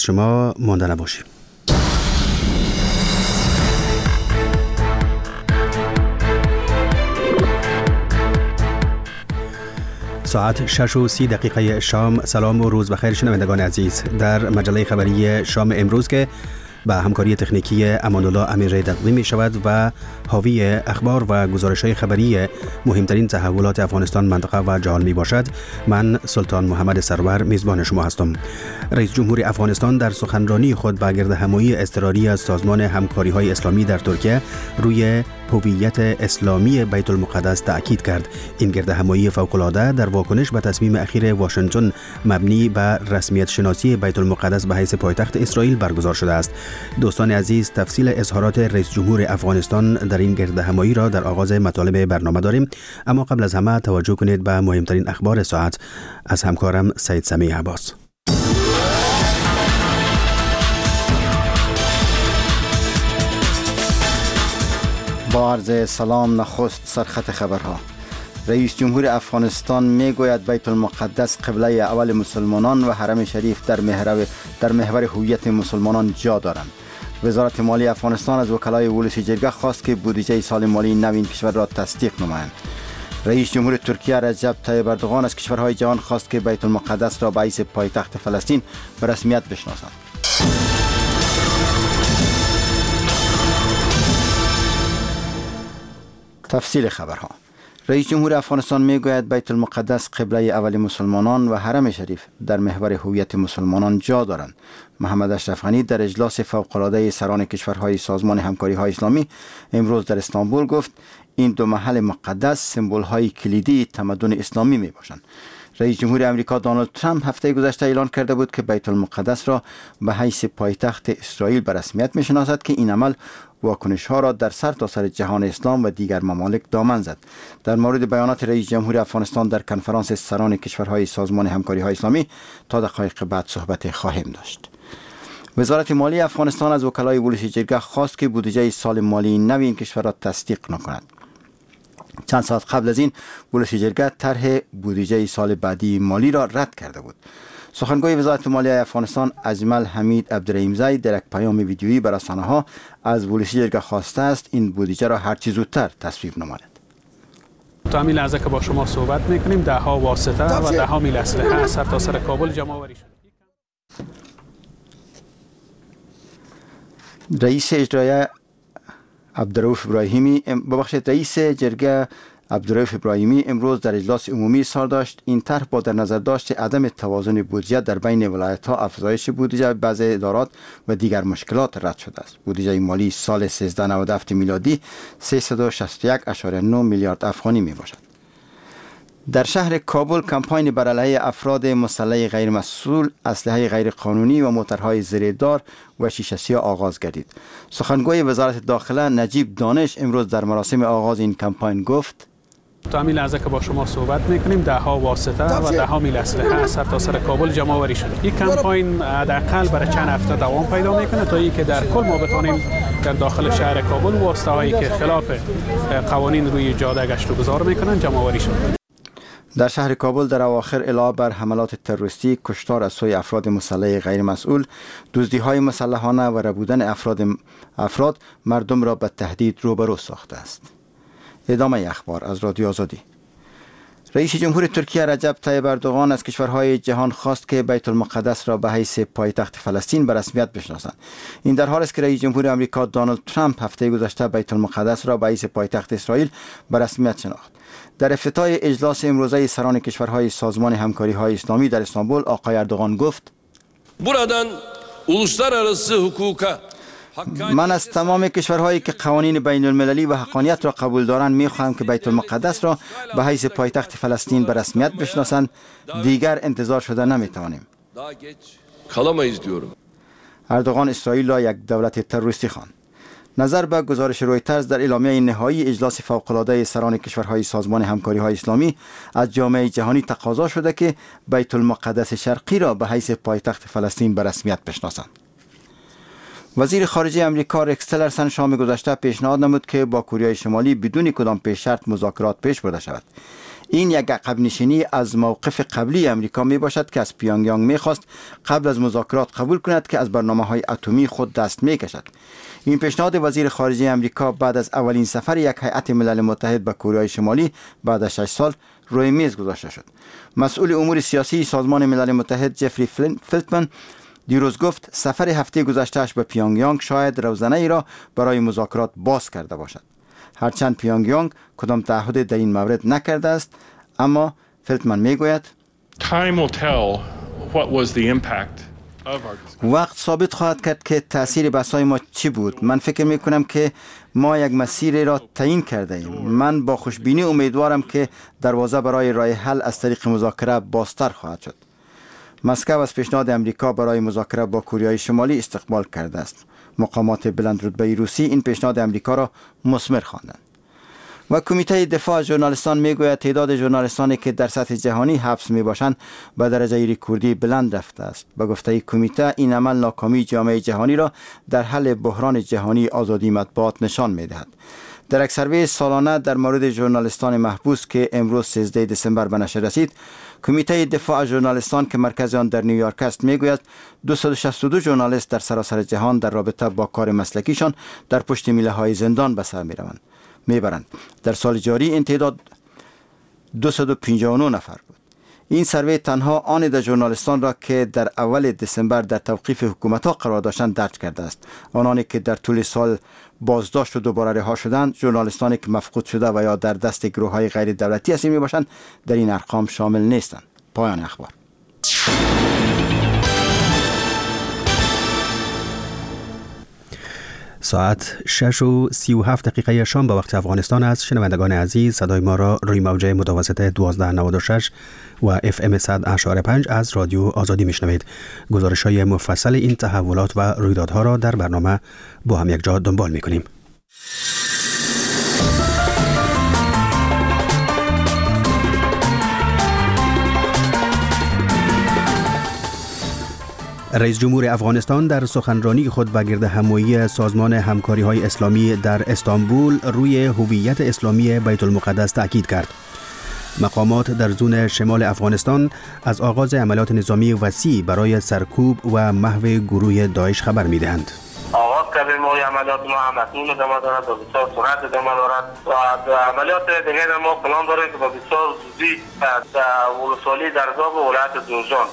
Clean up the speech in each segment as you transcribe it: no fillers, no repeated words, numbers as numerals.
شما مانده نباشید. ساعت 6:30 شام. سلام و روز بخیر شنوندگان عزیز. در مجله خبری شام امروز که با همکاری تکنیکی امان‌الله امیری تقدیم می شود و حاوی اخبار و گزارش‌های خبری مهمترین تحولات افغانستان، منطقه و جهان می باشد. من سلطان محمد سرور میزبان شما هستم. رئیس جمهور افغانستان در سخنرانی خود با گردهمایی اضطراری از سازمان همکاری‌های اسلامی در ترکیه روی هویت اسلامی بیت المقدس تأکید کرد. این گردهمایی فوق‌العاده در واکنش به تصمیم اخیر واشنگتن مبنی بر رسمیت شناسی بیت المقدس به حیث پایتخت اسرائیل برگزار شده است. دوستان عزیز، تفصیل اظهارات رئیس جمهور افغانستان در این گردهمایی را در آغاز مطالب برنامه داریم، اما قبل از همه توجه کنید به مهمترین اخبار ساعت از همکارم سید سمیع عباس. با عرض سلام، نخست سرخط خبرها. رئیس جمهور افغانستان میگوید بیت المقدس قبله اول مسلمانان و حرم شریف در محور هویت مسلمانان جا دارند. وزارت مالی افغانستان از وکلای ولسی جرگه خواست که بودجه سال مالی نو این کشور را تصدیق نمایند. رئیس جمهور ترکیه رجب طیب اردوغان از کشورهای جهان خواست که بیت المقدس را به حیث پایتخت فلسطین به رسمیت بشناسند. تفصیل خبرها. رئیس جمهور افغانستان میگوید بیت المقدس قبله اول مسلمانان و حرم شریف در محور هویت مسلمانان جا دارند. محمد اشرف غنی در اجلاس فوق‌العاده سران کشورهای سازمان همکاری‌های اسلامی امروز در استانبول گفت این دو محل مقدس سمبول‌های کلیدی تمدن اسلامی میباشند. رئیس جمهور امریکا دونالد ترامپ هفته گذشته اعلان کرده بود که بیت المقدس را به حیث پایتخت اسرائیل به رسمیت میشناسد که این عمل واکنش ها را در سرتاسر جهان اسلام و دیگر ممالک دامن زد. در مورد بیانات رئیس جمهور افغانستان در کنفرانس سران کشورهای سازمان همکاری‌های اسلامی تا دقایق بعد صحبت خواهیم داشت. وزارت مالی افغانستان از وکلای ولسی جرگه خواست که بودجه سال مالی نو این کشور را تصدیق نکند. چند ساعت قبل از این ولسی جرگه طرح بودجه سال بعدی مالی را رد کرده بود. سخنگوی وزارت مالیه افغانستان اجمل حمید عبدالرحیمزی در یک پیام ویدیویی به رسانه‌ها از ولسی جرگه خواسته است این بودجه را هرچه زودتر تصویب نماید. تا همین لحظه که با شما صحبت میکنیم دهها واسطه و دهها میل اسلحه از سرتاسر کابل جمع آوری شد. رئیس جرگه عبدالرؤوف ابراهیمی امروز در اجلاس عمومی اظهار داشت این طرح با در نظر داشت عدم توازن بودجه در بین ولایت‌ها، افزایش بودجه بعضی ادارات و دیگر مشکلات رد شده است. بودجه مالی سال 1397 میلادی 361.9 میلیارد افغانی می باشد. در شهر کابل کمپاین بر علیه افراد مسلح غیر مسئول، اسلحه غیر قانونی و موترهای زیردار و شیشه سیاه آغاز گردید. سخنگوی وزارت داخله نجیب دانش امروز در مراسم آغاز این کمپاین گفت تا همین لحظه که با شما صحبت میکنیم دهها واسطه و دهها میل اسلحه از سرتاسر کابل جمع آوری شد. این کمپاین حداقل برای چند هفته دوام پیدا میکنه تا اینکه در کل ما بتونیم در داخل شهر کابل واسطه هایی که خلاف قوانین روی جاده گشت و گذار میکنن جمع آوری شد. در شهر کابل در اواخر علاوه بر حملات تروریستی، کشتار از سوی افراد مسلح غیر مسئول، دزدی‌های مسلحانه و ربودن افراد مردم را به تهدید روبرو ساخته است. ادامه اخبار از رادیو آزادی. رئیس جمهور ترکیه رجب طیب اردوغان از کشورهای جهان خواست که بیت المقدس را به حیث پایتخت فلسطین به رسمیت بشناسند. این در حالی است که رئیس جمهور امریکا دونالد ترامپ هفته گذشته بیت المقدس را به حیث پایتخت اسرائیل به رسمیت شناخت. در افتتاح اجلاس امروزه سران کشورهای سازمان همکاری‌های اسلامی در استانبول آقای اردوغان گفت من از تمام کشورهایی که قوانین بین المللی و حقانیت را قبول دارند می‌خواهم که بیت المقدس را به حیث پایتخت فلسطین به رسمیت بشناسند. دیگر انتظار شده نمی‌توانیم. اردوغان اسرائیل را یک دولت تروریستی خواند. نظر به گزارش رویترز در اعلامیه نهایی اجلاس فوق‌العاده سران کشورهای سازمان همکاری‌های اسلامی از جامعه جهانی تقاضا شده که بیت المقدس شرقی را به حیث پایتخت فلسطین به رسمیت بشناسند. وزیر خارجه امریکا رکس تیلرسن شام گذشته پیشنهاد نمود که با کره شمالی بدون کدام پیش شرط مذاکرات پیش برده شود. این یک عقب نشینی از موقف قبلی امریکا می باشد که از پیونگ یانگ می خواست قبل از مذاکرات قبول کند که از برنامه‌های اتمی خود دست می کشد. این پیشنهاد وزیر خارجه امریکا بعد از اولین سفر یک هیئت ملل متحد به کره شمالی بعد از 6 سال روی میز گذاشته شد. مسئول امور سیاسی سازمان ملل متحد جفری فلتمن دیروز گفت سفر هفته گذشته‌اش به پیونگ یانگ شاید روزنه ای را برای مذاکرات باز کرده باشد. هرچند پیونگ یانگ کدام تعهد در این مورد نکرده است، اما فلتمن میگوید وقت ثابت خواهد کرد که تأثیر بحث‌های ما چی بود. من فکر میکنم که ما یک مسیر را تعیین کرده ایم. من با خوشبینی امیدوارم که دروازه برای راه حل از طریق مذاکره بازتر خواهد شد. مسکو از پیشنهاد امریکا برای مذاکره با کره شمالی استقبال کرده است. مقامات بلند رتبه روسی این پیشنهاد امریکا را مثمر خواندند. و کمیته دفاع ژورنالیستان میگوید تعداد ژورنالیستانی که در سطح جهانی حبس میباشند به درجه رکوردی بلند رفته است. به گفته کمیته این عمل ناکامی جامعه جهانی را در حل بحران جهانی آزادی مطبوعات نشان میدهد. در یک سروی سالانه در مورد ژورنالیستان محبوس که امروز 13 دسامبر به نشر رسید، کمیته دفاع ژورنالیستان که مرکز آن در نیویورک است میگوید 262 ژورنالیست در سراسر جهان در رابطه با کار مسلکیشان در پشت میله های زندان به سر میبرند. در سال جاری این تعداد 259 نفر بود. این سروی تنها آن ده ژورنالیستان را که در اول دسامبر در توقیف حکومت‌ها قرار داشتند درج کرده است. آنانی که در طول سال بازداشت و دوباره رها شدند، ژورنالیستانی که مفقود شده و یا در دست گروه‌های غیر دولتی اسیر میباشند در این ارقام شامل نیستند. پایان اخبار. ساعت 6:37 شام به وقت افغانستان است. شنوندگان عزیز، صدای ما را روی موجه متوسط 1296 و FM 100.5 از رادیو آزادی میشنوید. گزارش‌های مفصل این تحولات و رویدادها را در برنامه با هم یک جا دنبال می‌کنیم. رئیس جمهور افغانستان در سخنرانی خود به گردهمایی سازمان همکاری‌های اسلامی در استانبول روی هویت اسلامی بیت المقدس تاکید کرد. مقامات در زون شمال افغانستان از آغاز عملیات نظامی وسیع برای سرکوب و محو گروه داعش خبر می‌دهند. آغاز کردیم ما عملیات ما همکنون ادامه دارد و بسیار سرعت ادامه دارد و عملیات دیگر ما پلان داریم که با بسیار زودی ولسوالی درگاه و ولایت جوزجان.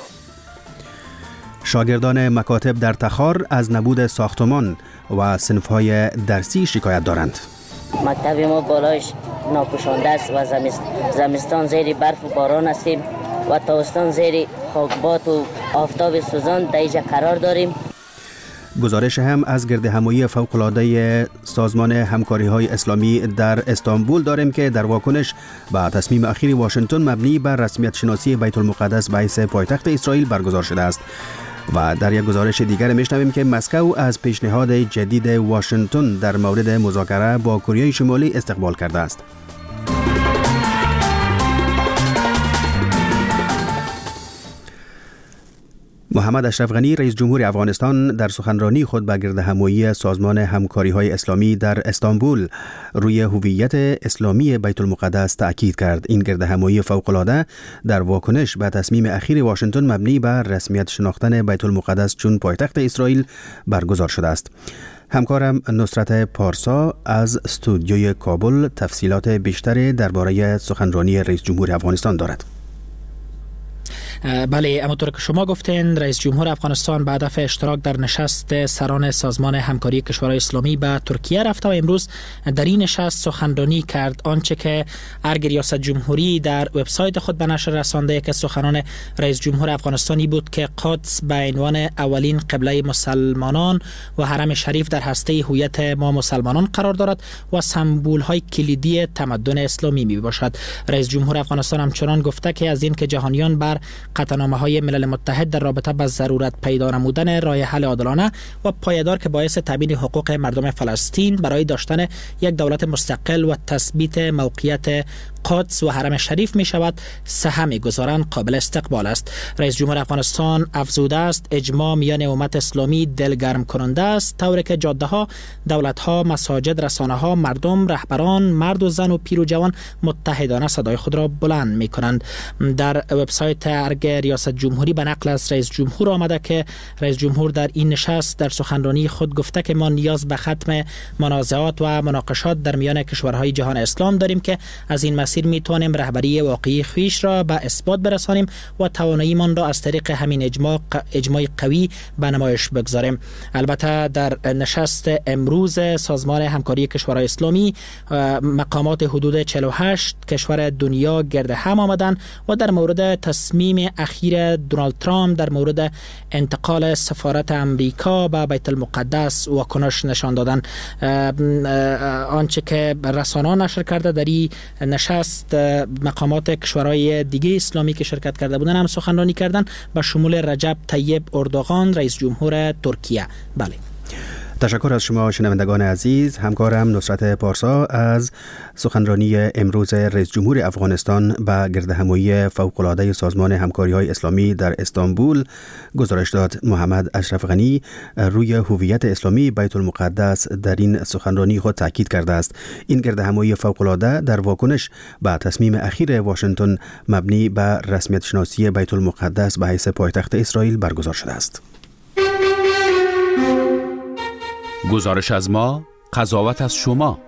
شاگردان مکاتب در تخار از نبود ساختمان و صنف‌های درسی شکایت دارند. مکتب ما بالایش ناپوشانده است و زمستان زیر برف و باران هستیم و تابستان زیر خاکبات و آفتاب سوزان در اینجا قرار داریم. گزارش هم از گردهمایی فوق‌العاده سازمان همکاری‌های اسلامی در استانبول داریم که در واکنش به تصمیم اخیر واشنگتن مبنی بر رسمیت شناسی بیت المقدس به حیث پایتخت اسرائیل برگزار شده است. و در یک گزارش دیگر میشنویم که مسکو از پیشنهاد جدید واشنگتن در مورد مذاکره با کره شمالی استقبال کرده است. محمد اشرف غنی رئیس جمهور افغانستان در سخنرانی خود به گردهمایی سازمان همکاری‌های اسلامی در استانبول روی هویت اسلامی بیت المقدس تاکید کرد. این گردهمایی فوق‌العاده در واکنش به تصمیم اخیر واشنگتن مبنی بر رسمیت شناختن بیت المقدس چون پایتخت اسرائیل برگزار شده است. همکارم نصرت پارسا از استودیوی کابل تفصیلات بیشتری درباره سخنرانی رئیس جمهور افغانستان دارد. بله، همونطور که شما گفتین، رئیس جمهور افغانستان به هدف اشتراک در نشست سران سازمان همکاری کشورهای اسلامی به ترکیه رفته و امروز در این نشست سخنرانی کرد. آنچه که ارگ ریاست جمهوری در وبسایت خود به نشر رسانده که سخنان رئیس جمهور افغانستانی بود که قدس به عنوان اولین قبله مسلمانان و حرم شریف در هسته هویت ما مسلمانان قرار دارد و سمبول های کلیدی تمدن اسلامی می باشد. رئیس جمهور افغانستان همچنان گفته که از این که جهانیان بر قطعنامه‌های ملل متحد در رابطه با ضرورت پیدا نمودن راه حل عادلانه و پایدار که باعث تامین حقوق مردم فلسطین برای داشتن یک دولت مستقل و تثبیت موقعیت قدس و حرم شریف می شود سهم گذاران قابل استقبال است. رئیس جمهور افغانستان افزوده است اجماع میان امت اسلامی دلگرم کننده است، طوری که جاده ها، دولت ها، مساجد، رسانه ها، مردم، رهبران، مرد و زن و پیر و جوان متحدانه صدای خود را بلند می کنند. در وبسایت ارگ ریاست جمهوری به نقل از رئیس جمهور آمده که رئیس جمهور در این نشست در سخنرانی خود گفته که ما نیاز به ختم منازعات و مناقشات در میان کشورهای جهان اسلام داریم که از این مسیر می توانیم رهبری واقعی خویش را به اثبات برسانیم و تواناییمان را از طریق همین اجماع قوی به نمایش بگذاریم. البته در نشست امروز سازمان همکاری کشورهای اسلامی مقامات حدود 48 کشور دنیا گرد هم آمدند و در مورد تصمیم اخیر دونالد ترامپ در مورد انتقال سفارت امریکا به بیت المقدس واکنش نشان دادند. آنچه که رسانه‌ها نشر کرده در این نشست مقامات کشورهای دیگه اسلامی که شرکت کرده بودند هم سخنرانی کردند به شمول رجب طیب اردوغان رئیس جمهور ترکیه. بله، تشکر از شما شنوندگان عزیز. همکارم نصرت پارسا از سخنرانی امروز رئیس جمهور افغانستان به گردهمایی فوق‌العاده سازمان همکاری‌های اسلامی در استانبول گزارش داد. محمد اشرف غنی روی هویت اسلامی بیت المقدس در این سخنرانی خود تاکید کرده است. این گردهمایی فوق‌العاده در واکنش به تصمیم اخیر واشنگتن مبنی بر رسمیت شناسی بیت المقدس به حیث پایتخت اسرائیل برگزار شده است. گزارش از ما، قضاوت از شما.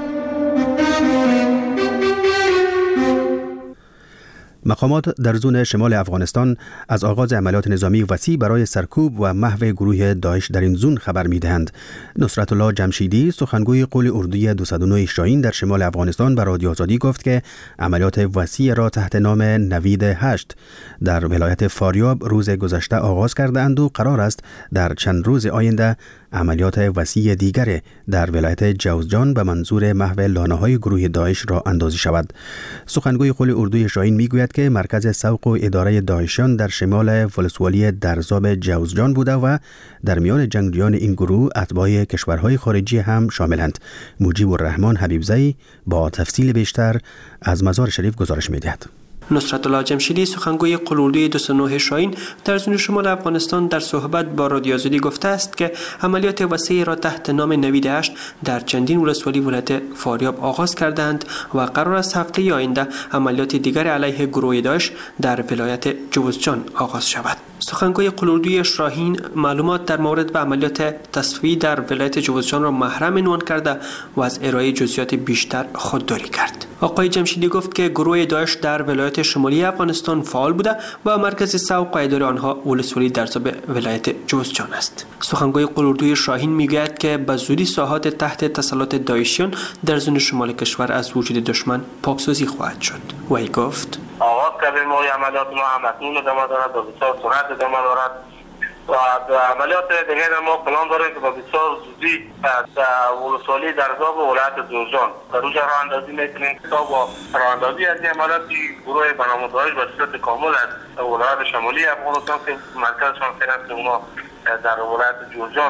مقامات در زون شمال افغانستان از آغاز عملیات نظامی وسیع برای سرکوب و محو گروه داعش در این زون خبر می‌دهند. نصرت الله جمشیدی سخنگوی قول اردوی 209 شاهین در شمال افغانستان به رادیو آزادی گفت که عملیات وسیع را تحت نام نوید 8 در ولایت فاریاب روز گذشته آغاز کرده‌اند و قرار است در چند روز آینده عملیات وسیع دیگر در ولایت جوزجان به منظور محو لانه‌های گروه داعش را اندازی شود. سخنگوی قول اردوی شاهین میگوید که مرکز سوق و اداره داعشیان در شمال ولسوالی درزاب جوزجان بوده و در میان جنگجویان این گروه اتباع کشورهای خارجی هم شاملند. مجیب الرحمن حبیبزئی با تفصیل بیشتر از مزار شریف گزارش می‌دهد. نصرت الله جمشیدی سخنگوی قول اردوی 209 شاهین در زون شمال افغانستان در صحبت با رادیو آزادی گفته است که عملیات وسیع را تحت نام نوید 8 در چندین ولسوالی ولایت فاریاب آغاز کردند و قرار است هفته آینده عملیات دیگر علیه گروه داعش در ولایت جوزجان آغاز شود. سخنگوی قول اردوی شاهین معلومات در مورد به عملیات تصفیه در ولایت جوزجان را محرم عنوان کرده و از ارائه جزئیات بیشتر خودداری کرد. آقای جمشیدی گفت که گروه داعش در ولایت شمالی افغانستان فعال بوده و مرکز سوق و اداره آنها ولسوالی درزاب ولایت جوزجان است. سخنگوی قول اردوی شاهین میگوید که به زودی ساحات تحت تسلط داعشیان در زون شمال کشور از وجود دشمن پاکسازی خواهد شد. و ای گفت آغاز کردیم ما عملیات ما همکنون ادامه دارد و بسیار سرعت ادامه دارد و عملیات دیگر ما پلان داریم که با بسیار زودی از ولسوالی درزاب و ولایت جوزجان در اونجا راه اندازی میکنیم تا با راه اندازی از این عملیات گروه به نام داعش به صورت کامل از ولایت شمالی افغانستان که مرکزشان فعلا اونا در ولایت جوزجان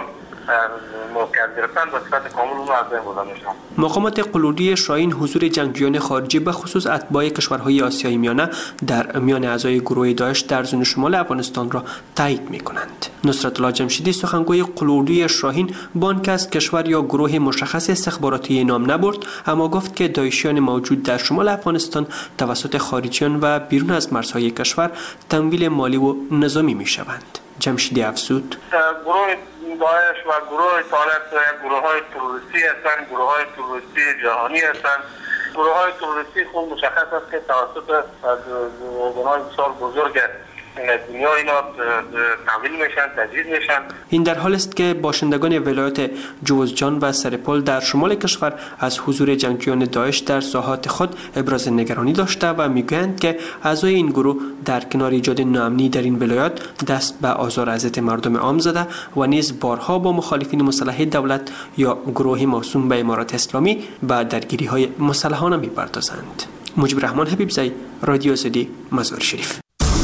مقامات قول اردوی شاهین حضور جنگجویان خارجی به خصوص اتباع کشورهای آسیای میانه در میان اعضای گروه داعش در زون شمال افغانستان را تایید می‌کنند. نصرت الله جمشیدی سخنگوی قول اردوی شاهین بانک از کشور یا گروه مشخص استخباراتی نام نبرد، اما گفت که داعشیان موجود در شمال افغانستان توسط خارجیان و بیرون از مرزهای کشور تمویل مالی و نظامی می‌شوند. جمشیدی افزود داعش و گروه طالب گروه های تروریستی هستند، گروه های تروریستی جهانی هستند. گروه های تروریستی خوب مشخص است که توسط ارگان‌های بسیار بزرگ دنیا اینا تمویل میشن، تجهیز میشن. این در حال است که باشندگان ولایت جوزجان و سرپل در شمال کشور از حضور جنگجویان داعش در ساحات خود ابراز نگرانی داشته و میگویند که اعضای این گروه در کنار ایجاد ناامنی در این ولایات دست به آزار اذیت مردم عام زده و نیز بارها با مخالفین مسلح دولت یا گروه موسوم به امارات اسلامی به درگیری‌های مسلحانه می‌پردازند. مجیب الرحمن حبیبزئی، رادیو آزادی، مزار شریف.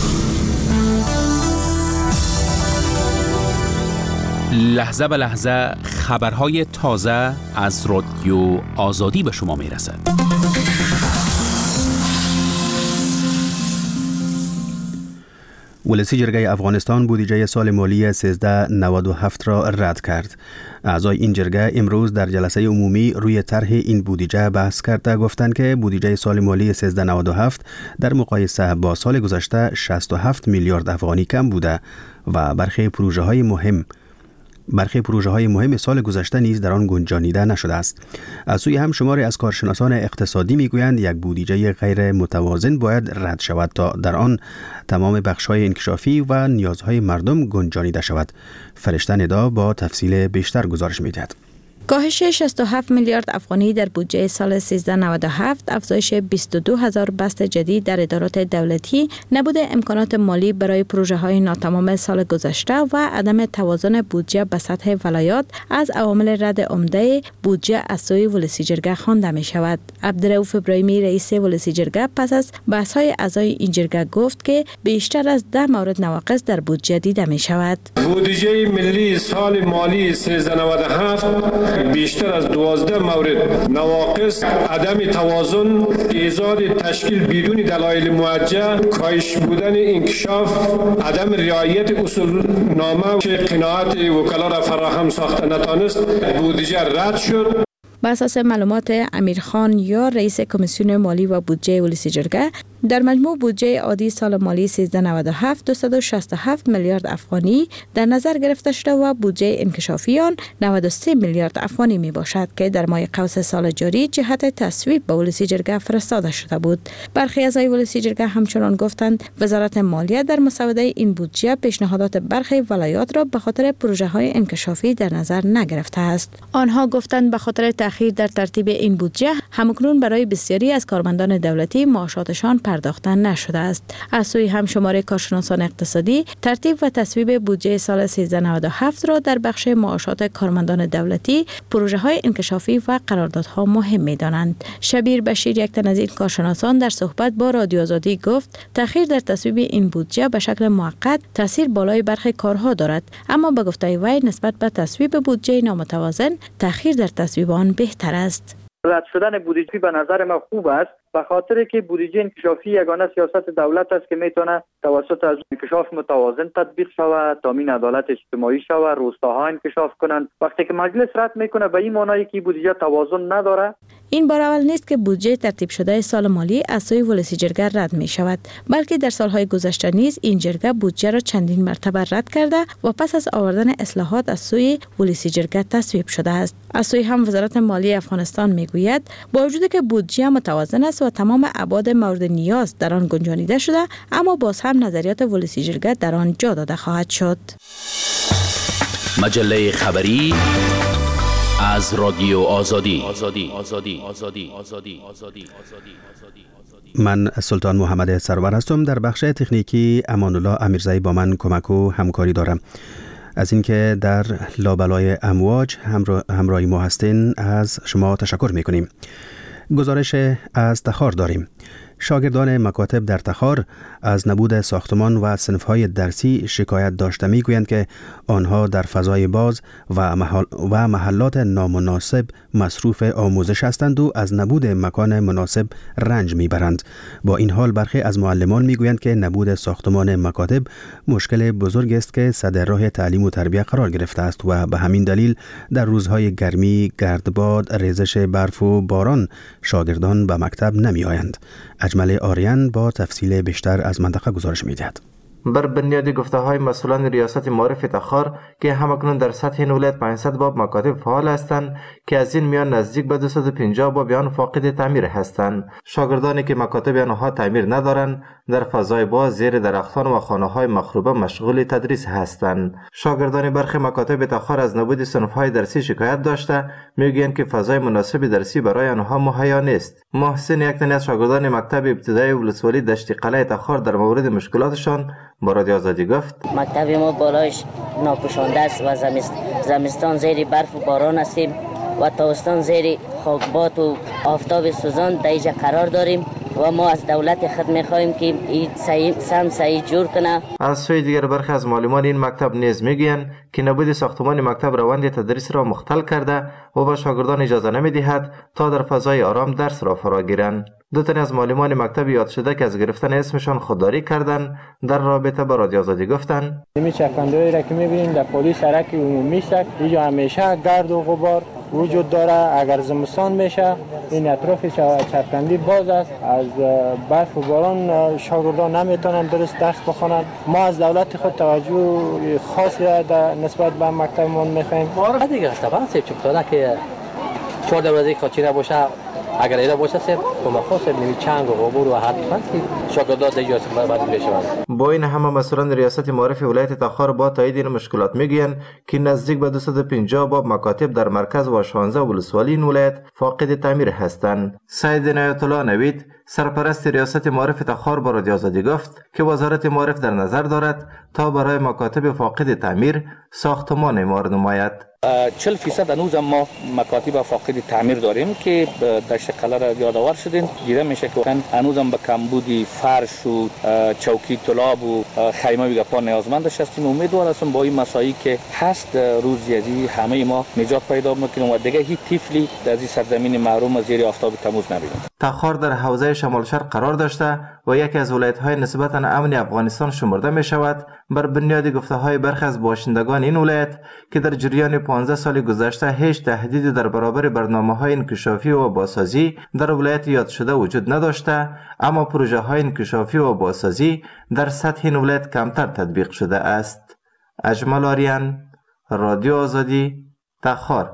لحظه به لحظه خبرهای تازه از رادیو آزادی به شما میرسد. ولسی جرگه افغانستان بودجه سال مالی 1397 را رد کرد. اعضای این جرگه امروز در جلسه عمومی روی طرح این بودجه بحث کرده گفتند که بودجه سال مالی 1397 در مقایسه با سال گذشته 67 میلیارد افغانی کم بوده و برخی پروژه های مهم سال گذشته نیز در آن گنجانیده نشده است. از سوی هم شماری از کارشناسان اقتصادی میگویند یک بودجه غیر متوازن باید رد شود تا در آن تمام بخش‌های انکشافی و نیازهای مردم گنجانیده شود. فرشته ندا با تفصیل بیشتر گزارش می‌دهد. کاهش 67 میلیارد افغانی در بودجه سال 1397، افزایش 22,000 بست جدید در ادارات دولتی، نبود امکانات مالی برای پروژه‌های ناتمام سال گذشته و عدم توازن بودجه به سطح ولایات از عوامل رد عمده بودجه از سوی ولسی جرگه خوانده می شود. عبدالرؤوف ابراهیمی رئیس ولسی جرگه پس از بحث‌های اعضای این جرگه گفت که بیشتر از 10 مورد نواقص در بودجه دیده می شود. بودجه ملی سال مالی 1397 بیشتر از 12 مورد نواقص، عدم توازن، ایجاد تشکیل بدون دلایل موجه، کاهش بودن انکشاف، عدم رعایت اصول نامه که قناعت وکلا را فراهم ساخته نتانست، بودجه رد شد. بر اساس معلومات امیرخان یا رئیس کمیسیون مالی و بودجه ولسی جرگه، در مجموع بودجه عادی سال مالی 1397 267 میلیارد افغانی در نظر گرفته شده و بودجه انکشافی آن 93 میلیارد افغانی می باشد که در ماه قوس سال جاری جهت تصویب به ولسی جرگه فرستاده شده بود. برخی اعضای ولسی جرگه همچنان گفتند وزارت مالیه در مسوده این بودجه پیشنهادات برخی ولایات را به خاطر پروژه های انکشافی در نظر نگرفته است. آنها گفتند به خاطر تأخیر در ترتیب این بودجه همکنون برای بسیاری از کارمندان دولتی معاشاتشان پرداخته نشده است. از سوی هم شماره کارشناسان اقتصادی ترتیب و تصویب بودجه سال 1397 را در بخش معاشات کارمندان دولتی، پروژه های انکشافی و قراردادها مهم می دانند. شبیر بشیر، یک تن از این کارشناسان، در صحبت با رادیو آزادی گفت تأخیر در تصویب این بودجه به شکل موقت تاثیر بالای برخی کارها دارد، اما به گفته وی نسبت به تصویب بودجه نامتوازن تأخیر در تصویب آن بهتر است. رد شدن بودجه به نظر ما خوب است، به خاطر که بودجه انکشافی یگانه سیاست دولت است که میتونه توسط از انکشاف متوازن تطبیق شود، تامین عدالت اجتماعی شود، روستاها انکشاف کنند. وقتی که مجلس رد میکنه به این معنی که بودجه توازن نداره. این بار اول نیست که بودجه ترتیب شده سال مالی از سوی ولسی جرگه رد می شود، بلکه در سالهای گذشته نیز این جرگه بودجه را چندین مرتبه رد کرده و پس از آوردن اصلاحات از سوی ولسی جرگه تصویب شده است. از سوی هم وزارت مالی افغانستان میگوید با وجودی که بودجه متوازن است و تمام ابعاد مورد نیاز در آن گنجانیده شده، اما باز هم نظریات ولسی جرگه در آن جا داده خواهد شد. مجله خبری از رادیو آزادی. من سلطان محمد سرور هستم. در بخش تکنیکی امان الله امیرزایی با من کمک و همکاری دارم. از اینکه در لابلای امواج همراهی ما هستین از شما تشکر میکنیم. گزارش از تخار داریم. شاگردان مکاتب در تخار از نبود ساختمان و صنف‌های درسی شکایت داشته می‌گویند که آنها در فضای باز و محلات نامناسب مصروف آموزش هستند و از نبود مکان مناسب رنج می‌برند. با این حال برخی از معلمان می‌گویند که نبود ساختمان مکاتب مشکل بزرگ است که صدر راه تعلیم و تربیت قرار گرفته است و به همین دلیل در روزهای گرمی، گردباد، ریزش برف و باران شاگردان به مکتب نمی‌آیند. اجمل آریان با تفصیل بیشتر از منطقه گزارش می‌دهد. بر بنیاد گفته‌های مسئولان ریاست معارف تخار که همکنون در سطح این ولایت 500 باب مکاتب فعال هستند که از این میان نزدیک به 250 باب آن فاقد تعمیر هستند. شاگردانی که مکاتب آنها تعمیر ندارند در فضای باز زیر درختان و خانه‌های مخروبه مشغول تدریس هستند. شاگردان برخی مکاتب تخار از نبود صنف‌های درسی شکایت داشته میگویند که فضای مناسب درسی برای آنها مهیا نیست. محسن، یک تن از شاگردان مکتب ابتدایی ولسوالی دشت قلعه تخار، در مورد مشکلاتشان با رادیو آزادی گفت مکتب ما بالاش ناپوشانده است و زمستان زیر برف و باران هستیم و تابستان زیر خاکباد و آفتاب سوزان در اینجا قرار داریم و ما از دولت خود میخواهیم که این صحیح جور کنه. از سوی دیگر برخی از معلمان این مکتب نیز میگویند که نبود ساختمان مکتب روند تدریس را مختل کرده و به شاگردان اجازه نمیدهد تا در فضای آرام درس را فرا گیرند. دو تن از معلمان مکتب یاد شده که از گرفتن اسمشان خودداری کردند در رابطه با رادیو آزادی گفتند این چکنده‌ای را که می‌بینید در پلیس سرک عمومی است، اینجا همیشه گرد و غبار وجود داره. اگر زمستان میشه این اطراف چکندی باز است، از برف و باران شاگردان نمیتونن درست درس بخونن. ما از دولت خود توجه خاصی نسبت به مکتبمون می‌خوایم. دیگه طبعا سه چوب که 4 روزه کاچی باشه، اگر اینا باشه سه کمک خاص نمی چنگ و غبار و حد که شاگردان دیگه بعد بشوند. با این همه مسئولان ریاست معارف ولایت تخار با تایید این مشکلات میگویند که نزدیک به 250 باب مکاتب در مرکز و 16 ولسوالی این ولایت فاقد تعمیر هستند. سید عنایت الله نوید سرپرست ریاست معارف تخار با رادیو آزادی گفت که وزارت معارف در نظر دارد تا برای مکاتب فاقد تعمیر ساختمان اعمار نماید. 40% هنوز ما مکاتب فاقد تعمیر داریم که دشت قلعه را یادآور شدین. دیده میشه که هنوز هم به کمبودی فرش و چوکی طلاب و خیمه و گپا نیازمند هستیم. امیدوار هستم با این مسائلی که هست روزی همه ما نجات پیدا میکنیم و دیگه هیچ طفلی در این سرزمین محروم زیر آفتاب تموز نبینیم. تخار در حوزه شمال شرق قرار داشته و یکی از ولایت‌های نسبتاً امن افغانستان شمرده می شود. بر بنیاد گفته‌های برخی از باشندگان این ولایت که در جریان 15 سال گذشته هیچ تهدیدی در برابر برنامه‌های انکشافی و بازسازی در ولایت یاد شده وجود نداشته، اما پروژه‌های انکشافی و بازسازی در سطح این ولایت کمتر تطبیق شده است. اجمل آریان، رادیو آزادی، تخار.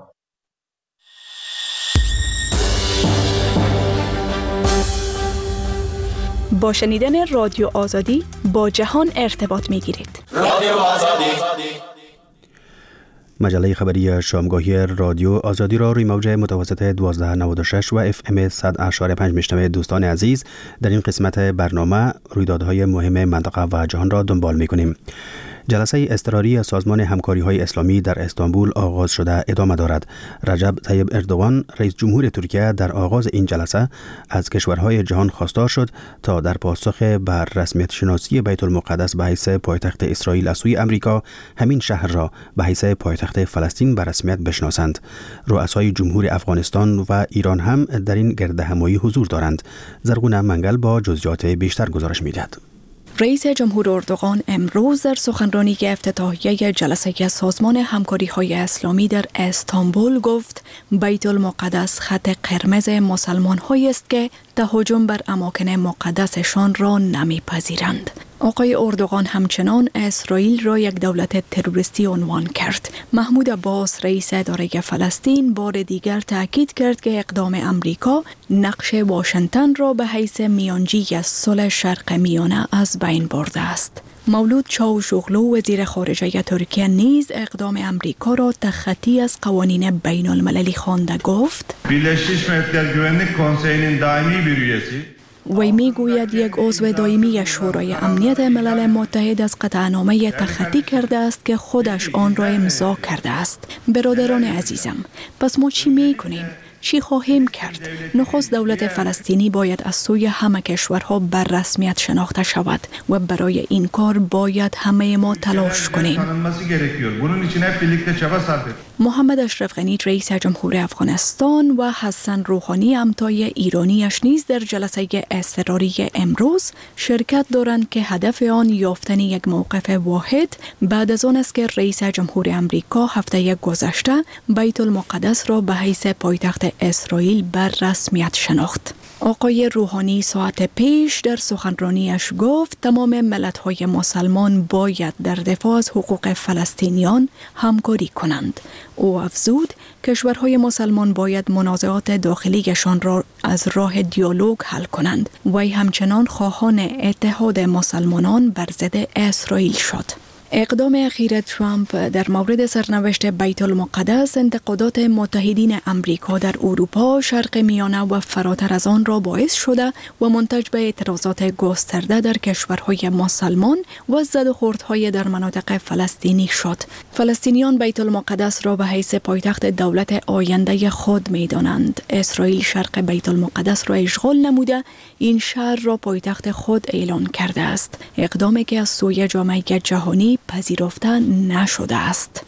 با شنیدن رادیو آزادی با جهان ارتباط می‌گیرید. رادیو آزادی. مجله خبری شامگاهی رادیو آزادی را روی موج متوسط 1296 و FM 100.5 میشنوید. دوستان عزیز، در این قسمت برنامه رویدادهای مهم منطقه و جهان را دنبال می‌کنیم. جلسه اضطراری سازمان همکاری‌های اسلامی در استانبول آغاز شده ادامه دارد. رجب طیب اردوغان رئیس جمهور ترکیه در آغاز این جلسه از کشورهای جهان خواستار شد تا در پاسخ بر رسمیت شناسی بیت المقدس به حیث پایتخت اسرائیل از سوی امریکا همین شهر را به حیث پایتخت فلسطین به رسمیت بشناسند. رؤسای جمهور افغانستان و ایران هم در این گردهمایی حضور دارند. زرغون منگل با جزئیات بیشتر گزارش می‌دهد. رئیس جمهور اردوغان امروز در سخنرانی افتتاحیه جلسه سازمان همکاری‌های اسلامی در استانبول گفت بیت المقدس خط قرمز مسلمان‌هایی است که تهاجم بر اماکن مقدسشان را نمی‌پذیرند. آقای اردوغان همچنان اسرائیل را یک دولت تروریستی عنوان کرد. محمود عباس رئیس اداره فلسطین بار دیگر تاکید کرد که اقدام امریکا نقش واشنگتن را به حیث میانجی از صلح شرق میانه از بین برده است. مولود چاوشوغلو وزیر خارجه ترکیه نیز اقدام امریکا را تخطی از قوانین بین المللی خوانده گفت Birleşmiş Milletler Güvenlik Konseyi'nin daimi bir üyesi وی میگوید یک عضو دائمی شورای امنیت ملل متحد از قطعنامه تخطی کرده است که خودش آن را امضا کرده است. برادران عزیزم، پس ما چی میکنیم؟ چی خواهیم کرد؟ نخست دولت فلسطینی باید از سوی همه کشورها بر رسمیت شناخته شود و برای این کار باید همه ما تلاش کنیم. محمد اشرف غنی رئیس جمهور افغانستان و حسن روحانی همتای ایرانیش نیز در جلسه اضطراری امروز شرکت دارند که هدف آن یافتن یک موقف واحد بعد از آن است که رئیس جمهور امریکا هفته گذشته بیت المقدس را به حیث پایتخت اسرائیل بر رسمیت شناخت. آقای روحانی ساعت پیش در سخنرانیش گفت تمام ملت‌های مسلمان باید در دفاع از حقوق فلسطینیان همکاری کنند. او افزود کشورهای مسلمان باید منازعات داخلیشان را از راه دیالوگ حل کنند. وی همچنان خواهان اتحاد مسلمانان بر ضد اسرائیل شد. اقدام اخیر ترامپ در مورد سرنوشت بیت المقدس انتقادات متحدین امریکا در اروپا، شرق میانه و فراتر از آن را باعث شده و منتج به اعتراضات گسترده در کشورهای مسلمان و زد و خوردهای در مناطق فلسطینی شد. فلسطینیان بیت المقدس را به حیث پایتخت دولت آینده خود می‌دانند. اسرائیل شرق بیت المقدس را اشغال نموده این شهر را پایتخت خود اعلان کرده است. اقدامی که از سوی جامعه جهانی پذیرفته نشده است.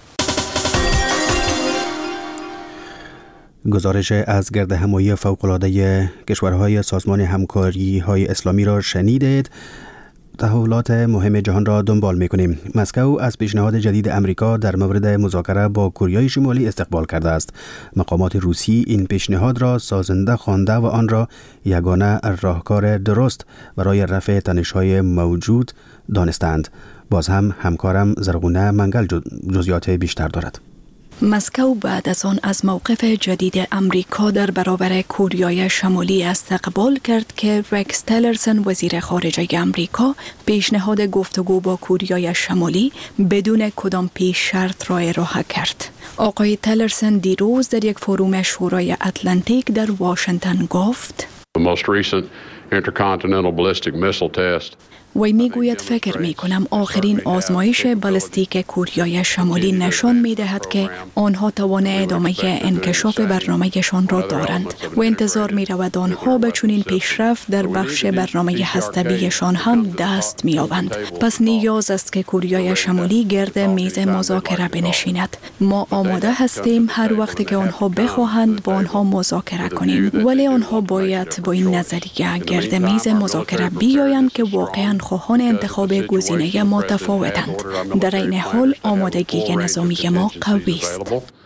گزارش از گرد همایی فوق‌العاده کشورهای سازمان همکاری‌های اسلامی را شنیدید. تحولات مهم جهان را دنبال می‌کنیم. مسکو از پیشنهاد جدید امریکا در مورد مذاکره با کره شمالی استقبال کرده است. مقامات روسی این پیشنهاد را سازنده خوانده و آن را یگانه راهکار درست برای رفع تنش‌های موجود دانستند. باز هم همکارم زرغونه منگل جزئیات بیشتر دارد. مسکو بعد از آن از موقف جدید امریکا در برابر کره شمالی استقبال کرد که رکس تیلرسن وزیر خارجه امریکا پیشنهاد گفتگو با کره شمالی بدون کدام پیش شرط را ارائه کرد. آقای تیلرسن دیروز در یک فروم شورای اتلانتیک در واشنگتن گفت: وی میگوید فکر می کنم آخرین آزمایش بالستیک کره شمالی نشان می دهد که آنها توان ادامه انکشاف برنامه‌شان را دارند و انتظار می رود آنها به چنین پیشرفت در بخش برنامه هسته‌ایشان هم دست می یابند. پس نیاز است که کره شمالی گرد میز مذاکره بنشیند. ما آماده هستیم هر وقت که آنها بخواهند با آنها مذاکره کنیم، ولی آنها باید با این نظریه گرد میز مذاکره بیایند که واقعاً خواهان انتخاب گزینه متفاوتند. در این حال آمادگی نظامی ما قوی است.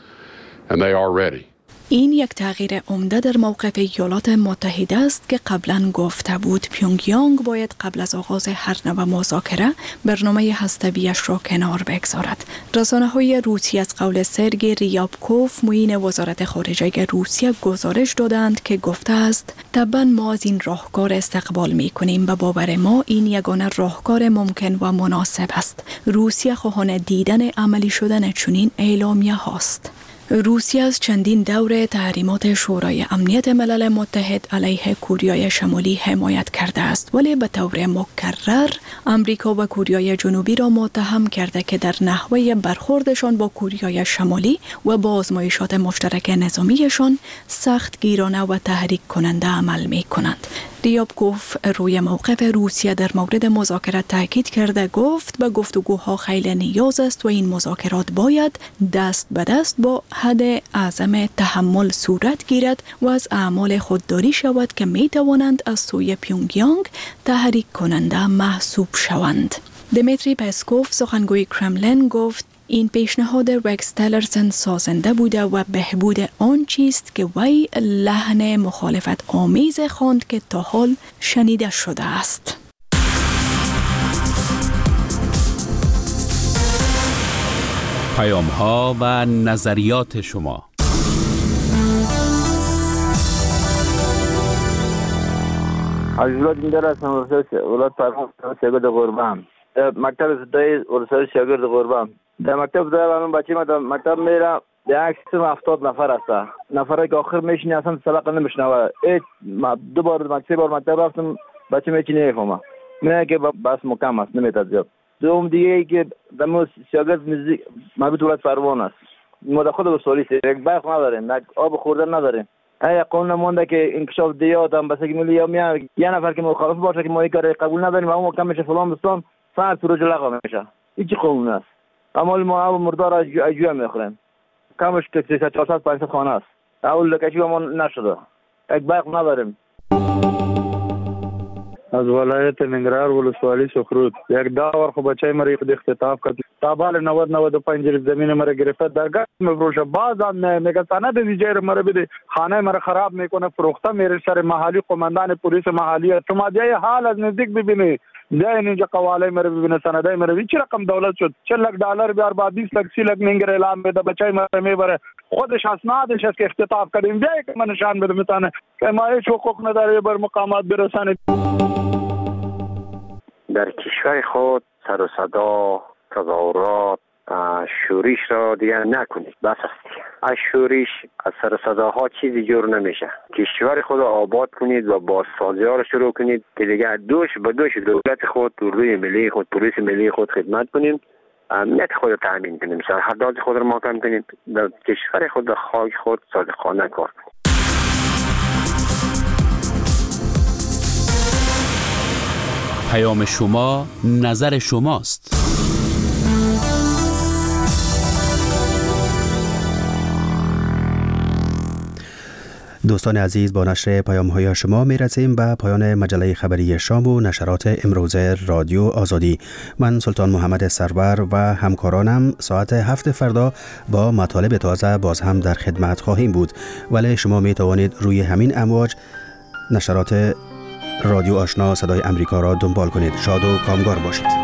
این یک تغییر عمده در موقف ایالات متحده است که قبلا گفته بود پیونگیانگ باید قبل از آغاز هر نوع مذاکره برنامه هسته‌ایش را کنار بگذارد. رسانه‌های روسی از قول سرگئی ریابکوف معین وزارت خارجه روسیه گزارش دادند که گفته است طبعا ما از این راهکار استقبال می‌کنیم و باور ما این یگانه راهکار ممکن و مناسب است. روسیه خواهان دیدن عملی شدن چنین اعلامیه هاست. روسیه از چندین دور تحریمات شورای امنیت ملل متحد علیه کره شمالی حمایت کرده است، ولی به طور مکرر امریکا و کره جنوبی را متهم کرده که در نحوه برخوردشان با کره شمالی و با آزمایشات مشترک نظامیشان سخت گیرانه و تحریک کننده عمل می کنند. ریابکوف روی موقف روسیه در مورد مذاکره تاکید کرده گفت به گفتگوها خیلی نیاز است و این مذاکرات باید دست به دست با حد اعظم تحمل صورت گیرد و از اعمال خودداری شود که می توانند از سوی پیونگیانگ تحریک کننده محسوب شوند. دمیتری پسکوف سخنگوی کرملین گفت این پیشنهاد رکس تیلرسن سازنده بوده و بهبود آن چیست که وی لحن مخالفت آمیز خواند که تا حال شنیده شده است. پیام‌ها و نظریات شما. عزیزات این در هستم ولایت فرمان شاگرد قربان مکتب زدای ورسای شاگرد قربان در مکتب زدای من بچه ما در مکتب میرم در اکثر 70 نفر هسته نفرایی که آخر میشینی اصلا سبق نمیشنوه دو بار سه بار مکتب رفتم بچه میچینی نمیفهمه میگه که بس مکم است نمیتاد زیاد. دوم دیگه ای که دم شاگرد مربوط ولایت فرمان است ما در خود وسوالی یک برق نداریم یک آب خوردن نداریم. ای قانون مونده که انکشاف دیات هم بسگی ملی یا میان یه نفر که مخالف باشه که ما این کار قبول نداریم و اون کم میشه فلان بستان فرد تو رجل لغا میشه. این چی قانون است؟ اما ما مردار اجوه میخوریم کمش که 400-500 خانه است اول لکشی ما نشده یک برق نداریم. از ولایت ننگرهار ولسوالی سخرود یک داور خو بچه مرا خود اختطاف کرد تابال 90-95 زمین مرا گرفته در گاز میفروشه بعضا میگه سند دیجر مرا بده خانه مرا خراب میکنه فروخته میره سر محلی قماندان پلیس محلی شما جای حال از نزدیک ببینی جای اینجا قواله مرا ببینه سندای مرا چه رقم دولت شد $40 بیار با 20 لک 30 لک ننگر اعلام بده بچه مرا میبره خودش اسنادش است که اختطاف کردیم جای که من نشان بده میتونه که ما هیچ حقوق نداره بر مقامات برسانه. در کشور خود سر و صدا تظاهرات، شورش را دیگه نکنید. بس است. از شورش، از سر صداها چیزی جور نمیشه. کشور خود آباد کنید و بازسازی ها را شروع کنید که دیگه دوش به دوش دولت خود، اردوی ملی خود، پلیس ملی خود خدمت کنیم، امنیت خود را تامین کنیم، سرحدات خود را محکم کنیم، در کشور خود، در خاک خود صادقانه کار کنیم. پیام شما، نظر شماست. دوستان عزیز، با نشر پیام‌های شما می‌رسیم به پایان مجله خبری شام و نشرات امروز رادیو آزادی. من سلطان محمد سرور و همکارانم ساعت 7 فردا با مطالب تازه باز هم در خدمت خواهیم بود، ولی شما می توانید روی همین امواج نشرات رادیو آشنا صدای امریکا را دنبال کنید. شاد و کامگار باشید.